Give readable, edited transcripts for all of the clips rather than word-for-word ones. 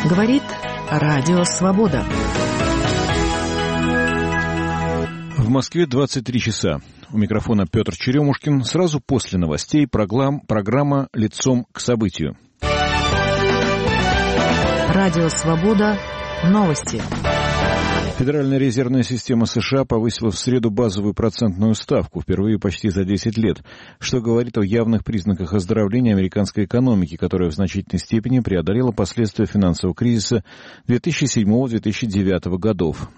Говорит Радио Свобода. В Москве 23 часа. У микрофона Петр Черемушкин. Сразу после новостей программа «Лицом к событию». Радио Свобода. Новости. Федеральная резервная система США повысила в среду базовую процентную ставку впервые почти за 10 лет, что говорит о явных признаках оздоровления американской экономики, которая в значительной степени преодолела последствия финансового кризиса 2007-2009 годов.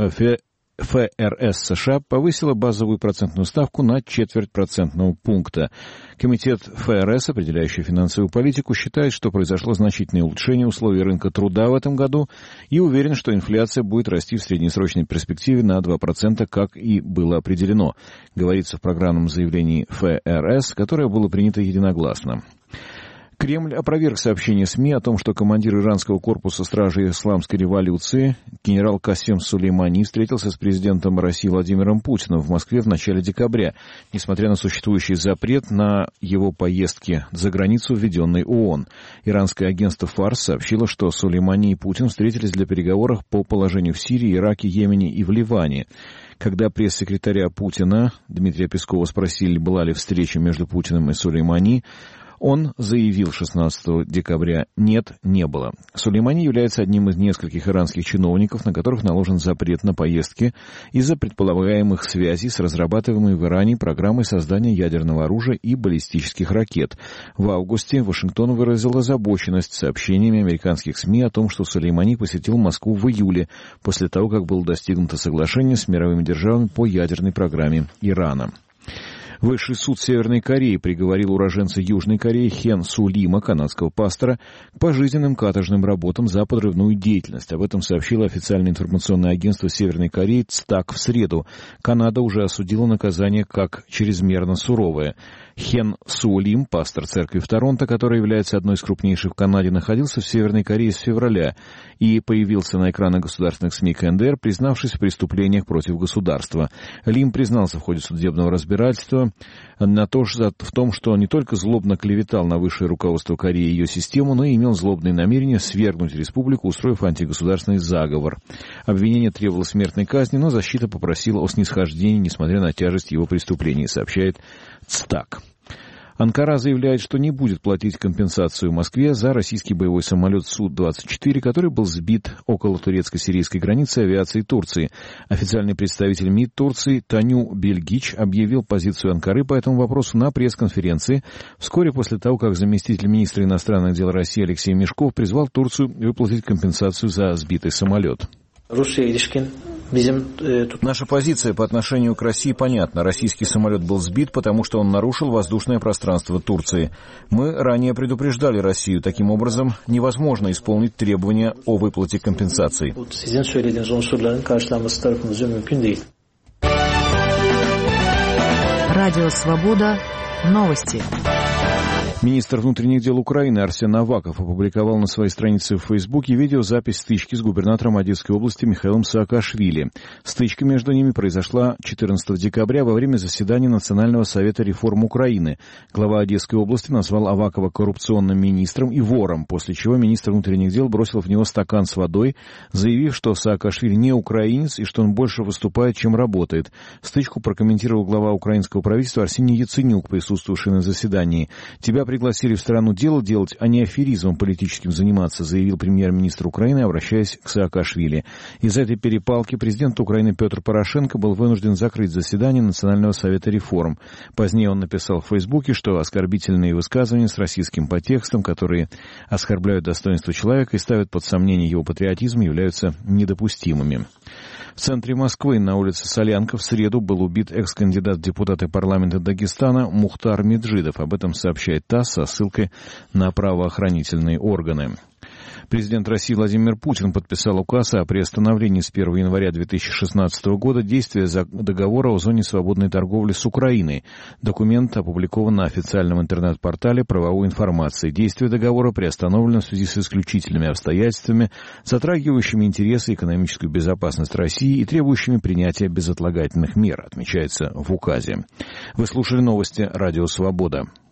ФРС США повысила базовую процентную ставку на 0,25 процентного пункта. Комитет ФРС, определяющий финансовую политику, считает, что произошло значительное улучшение условий рынка труда в этом году и уверен, что инфляция будет расти в среднесрочной перспективе на 2%, как и было определено, говорится в программном заявлении ФРС, которое было принято единогласно. Кремль опроверг сообщение СМИ о том, что командир иранского корпуса стражей исламской революции генерал Касем Сулеймани встретился с президентом России Владимиром Путиным в Москве в начале декабря, несмотря на существующий запрет на его поездки за границу, введенный ООН. Иранское агентство ФАРС сообщило, что Сулеймани и Путин встретились для переговоров по положению в Сирии, Ираке, Йемене и в Ливане. Когда пресс-секретаря Путина Дмитрия Пескова спросили, была ли встреча между Путиным и Сулеймани, он заявил 16 декабря: «Нет, не было». Сулеймани является одним из нескольких иранских чиновников, на которых наложен запрет на поездки из-за предполагаемых связей с разрабатываемой в Иране программой создания ядерного оружия и баллистических ракет. В августе Вашингтон выразил озабоченность сообщениями американских СМИ о том, что Сулеймани посетил Москву в июле, после того, как было достигнуто соглашение с мировыми державами по ядерной программе Ирана. Высший суд Северной Кореи приговорил уроженца Южной Кореи Хен Су Лима, канадского пастора, к пожизненным каторжным работам за подрывную деятельность. Об этом сообщило официальное информационное агентство Северной Кореи ЦТАК в среду. Канада уже осудила наказание как чрезмерно суровое. Хен Су Лим, пастор церкви в Торонто, которая является одной из крупнейших в Канаде, находился в Северной Корее с февраля и появился на экранах государственных СМИ КНДР, признавшись в преступлениях против государства. Лим признался в ходе судебного разбирательства в том, что не только злобно клеветал на высшее руководство Кореи и ее систему, но и имел злобные намерения свергнуть республику, устроив антигосударственный заговор. Обвинение требовало смертной казни, но защита попросила о снисхождении, несмотря на тяжесть его преступлений, сообщает ЦТАК. Анкара заявляет, что не будет платить компенсацию Москве за российский боевой самолет Су-24, который был сбит около турецко-сирийской границы авиацией Турции. Официальный представитель МИД Турции Таню Бельгич объявил позицию Анкары по этому вопросу на пресс-конференции вскоре после того, как заместитель министра иностранных дел России Алексей Мешков призвал Турцию выплатить компенсацию за сбитый самолет. Наша позиция по отношению к России понятна. Российский самолет был сбит, потому что он нарушил воздушное пространство Турции. Мы ранее предупреждали Россию. Таким образом, невозможно исполнить требования о выплате компенсации. Радио Свобода. Новости. Министр внутренних дел Украины Арсен Аваков опубликовал на своей странице в Фейсбуке видеозапись стычки с губернатором Одесской области Михаилом Саакашвили. Стычка между ними произошла 14 декабря во время заседания Национального совета реформ Украины. Глава Одесской области назвал Авакова коррупционным министром и вором, после чего министр внутренних дел бросил в него стакан с водой, заявив, что Саакашвили не украинец и что он больше выступает, чем работает. Стычку прокомментировал глава украинского правительства Арсений Яценюк, присутствовавший на заседании. «Тебя пригласили в страну дело делать, а не аферизмом политическим заниматься», заявил премьер-министр Украины, обращаясь к Саакашвили. Из-за этой перепалки президент Украины Петр Порошенко был вынужден закрыть заседание Национального совета реформ. Позднее он написал в Фейсбуке, что оскорбительные высказывания с российским подтекстом, которые оскорбляют достоинство человека и ставят под сомнение его патриотизм, являются недопустимыми. В центре Москвы на улице Солянка в среду был убит экс-кандидат в депутаты парламента Дагестана Мухтар Меджидов. Об этом сообщает ТАСС со ссылкой на правоохранительные органы. Президент России Владимир Путин подписал указ о приостановлении с 1 января 2016 года действия договора о зоне свободной торговли с Украиной. Документ опубликован на официальном интернет-портале правовой информации. Действие договора приостановлено в связи с исключительными обстоятельствами, затрагивающими интересы и экономическую безопасность России и требующими принятия безотлагательных мер, отмечается в указе. Вы слушали новости «Радио Свобода».